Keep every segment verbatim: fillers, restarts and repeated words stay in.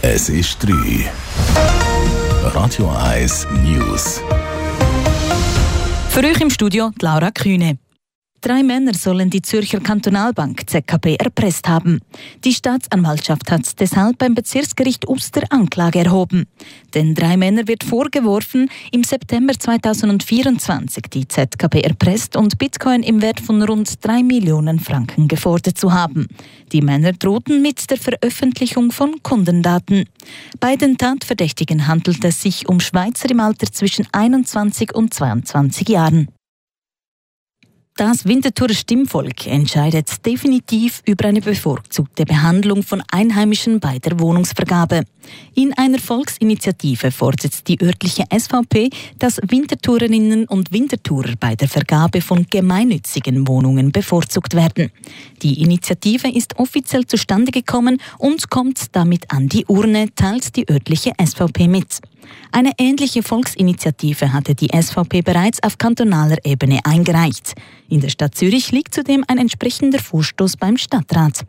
Es ist drei. Radio eins News. Für euch im Studio Laura Kühne. Drei Männer sollen die Zürcher Kantonalbank Z K B erpresst haben. Die Staatsanwaltschaft hat deshalb beim Bezirksgericht Uster Anklage erhoben. Den drei Männern wird vorgeworfen, im September zweitausendvierundzwanzig die Z K B erpresst und Bitcoin im Wert von rund drei Millionen Franken gefordert zu haben. Die Männer drohten mit der Veröffentlichung von Kundendaten. Bei den Tatverdächtigen handelt es sich um Schweizer im Alter zwischen einundzwanzig und zweiundzwanzig Jahren. Das Winterthurer Stimmvolk entscheidet definitiv über eine bevorzugte Behandlung von Einheimischen bei der Wohnungsvergabe. In einer Volksinitiative fordert die örtliche S V P, dass Winterthurerinnen und Winterthurer bei der Vergabe von gemeinnützigen Wohnungen bevorzugt werden. Die Initiative ist offiziell zustande gekommen und kommt damit an die Urne, teilt die örtliche S V P mit. Eine ähnliche Volksinitiative hatte die S V P bereits auf kantonaler Ebene eingereicht. In der Stadt Zürich liegt zudem ein entsprechender Vorstoß beim Stadtrat.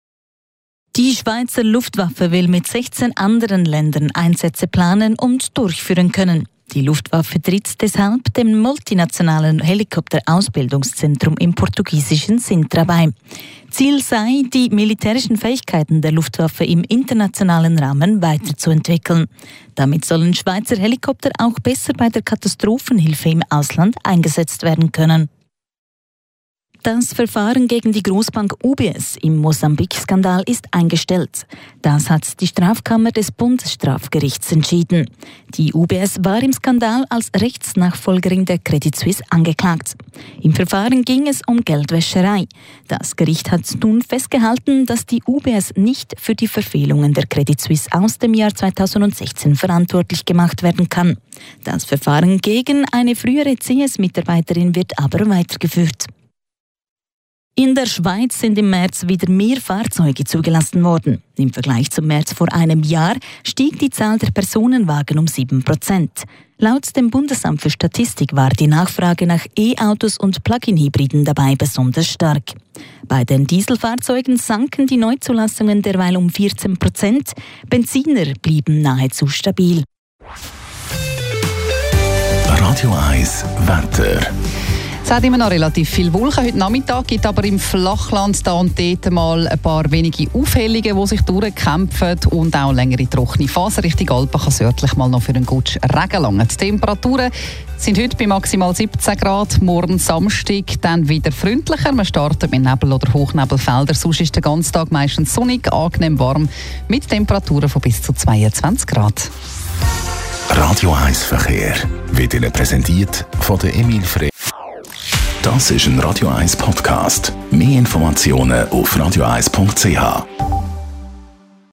Die Schweizer Luftwaffe will mit sechzehn anderen Ländern Einsätze planen und durchführen können. Die Luftwaffe tritt deshalb dem multinationalen Helikopterausbildungszentrum im portugiesischen Sintra bei. Ziel sei, die militärischen Fähigkeiten der Luftwaffe im internationalen Rahmen weiterzuentwickeln. Damit sollen Schweizer Helikopter auch besser bei der Katastrophenhilfe im Ausland eingesetzt werden können. Das Verfahren gegen die Großbank U B S im Mosambik-Skandal ist eingestellt. Das hat die Strafkammer des Bundesstrafgerichts entschieden. Die U B S war im Skandal als Rechtsnachfolgerin der Credit Suisse angeklagt. Im Verfahren ging es um Geldwäscherei. Das Gericht hat nun festgehalten, dass die U B S nicht für die Verfehlungen der Credit Suisse aus dem Jahr zweitausendsechzehn verantwortlich gemacht werden kann. Das Verfahren gegen eine frühere C S-Mitarbeiterin wird aber weitergeführt. In der Schweiz sind im März wieder mehr Fahrzeuge zugelassen worden. Im Vergleich zum März vor einem Jahr stieg die Zahl der Personenwagen um sieben Prozent. Laut dem Bundesamt für Statistik war die Nachfrage nach E-Autos und Plug-in-Hybriden dabei besonders stark. Bei den Dieselfahrzeugen sanken die Neuzulassungen derweil um vierzehn Prozent. Benziner blieben nahezu stabil. Radio eins Wetter. Es hat immer noch relativ viel Wolken heute Nachmittag, gibt aber im Flachland da und dort mal ein paar wenige Aufhellungen, die sich durchkämpfen und auch längere trockene Phasen. Richtung Alpen kann es örtlich mal noch für einen Gutsch Regen langen. Die Temperaturen sind heute bei maximal siebzehn Grad, morgen Samstag dann wieder freundlicher. Man startet mit Nebel- oder Hochnebelfeldern, sonst ist der ganze Tag meistens sonnig, angenehm warm, mit Temperaturen von bis zu zweiundzwanzig Grad. Radio eins Verkehr wird Ihnen präsentiert von der Emil Frey. Das ist ein Radio eins Podcast. Mehr Informationen auf radio eins punkt c h.